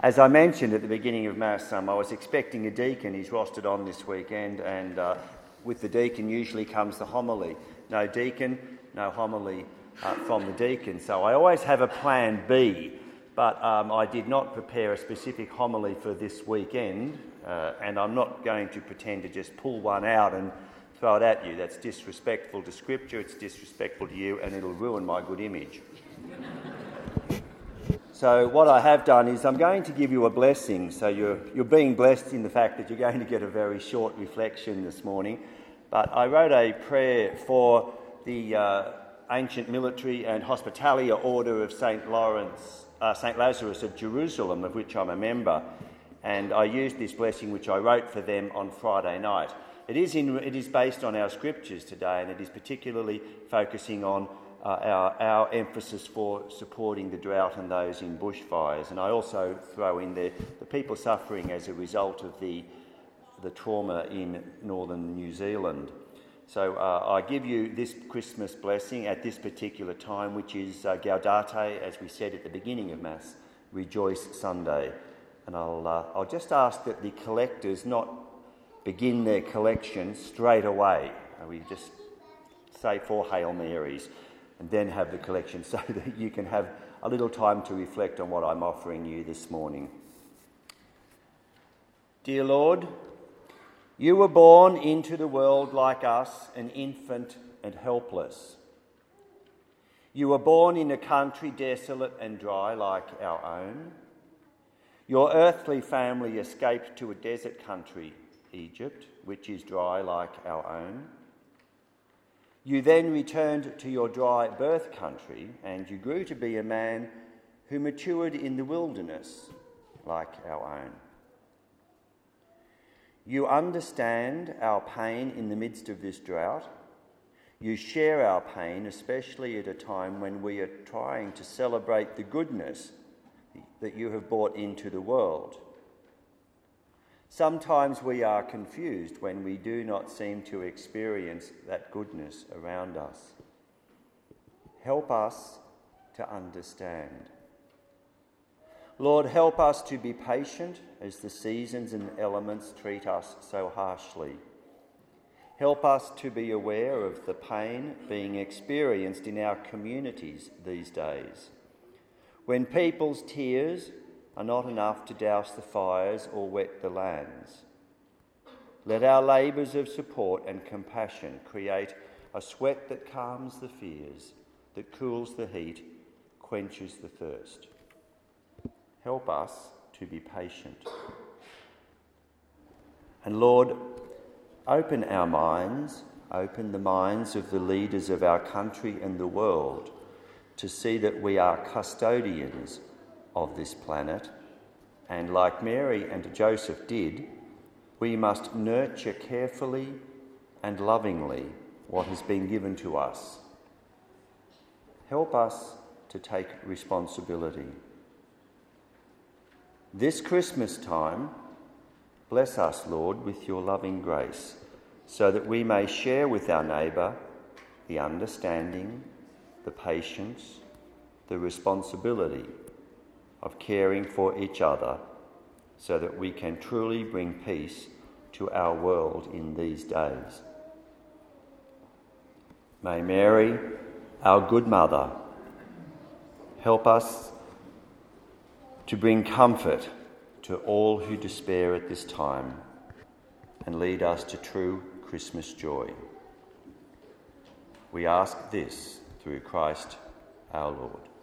As I mentioned at the beginning of Mass, I was expecting a deacon. He's rostered on this weekend, and with the deacon usually comes the homily. No deacon, no homily from the deacon. So I always have a plan B, but I did not prepare a specific homily for this weekend, and I'm not going to pretend to just pull one out and throw it at you. That's disrespectful to Scripture, it's disrespectful to you, and it'll ruin my good image. So what I have done is I'm going to give you a blessing. So you're being blessed in the fact that you're going to get a very short reflection this morning. But I wrote a prayer for the ancient military and hospitalier order of St. Lazarus of Jerusalem, of which I'm a member. And I used this blessing which I wrote for them on Friday night. It is based on our scriptures today, and it is particularly focusing on our emphasis for supporting the drought and those in bushfires. And I also throw in there the people suffering as a result of the trauma in northern New Zealand. So I give you this Christmas blessing at this particular time, which is Gaudete, as we said at the beginning of Mass, Rejoice Sunday. And I'll just ask that the collectors not begin their collection straight away. We just say 4 Hail Marys and then have the collection so that you can have a little time to reflect on what I'm offering you this morning. Dear Lord, you were born into the world like us, an infant and helpless. You were born in a country desolate and dry like our own. Your earthly family escaped to a desert country, Egypt, which is dry like our own. You then returned to your dry birth country, and you grew to be a man who matured in the wilderness like our own. You understand our pain in the midst of this drought. You share our pain, especially at a time when we are trying to celebrate the goodness that you have brought into the world. Sometimes we are confused when we do not seem to experience that goodness around us. Help us to understand. Lord, help us to be patient as the seasons and elements treat us so harshly. Help us to be aware of the pain being experienced in our communities these days, when people's tears are not enough to douse the fires or wet the lands. Let our labours of support and compassion create a sweat that calms the fears, that cools the heat, quenches the thirst. Help us to be patient. And Lord, open our minds, open the minds of the leaders of our country and the world to see that we are custodians of this planet, and like Mary and Joseph did, we must nurture carefully and lovingly what has been given to us. Help us to take responsibility. This Christmas time, bless us, Lord, with your loving grace, so that we may share with our neighbour the understanding, the patience, the responsibility of caring for each other, so that we can truly bring peace to our world in these days. May Mary, our good mother, help us to bring comfort to all who despair at this time and lead us to true Christmas joy. We ask this through Christ our Lord.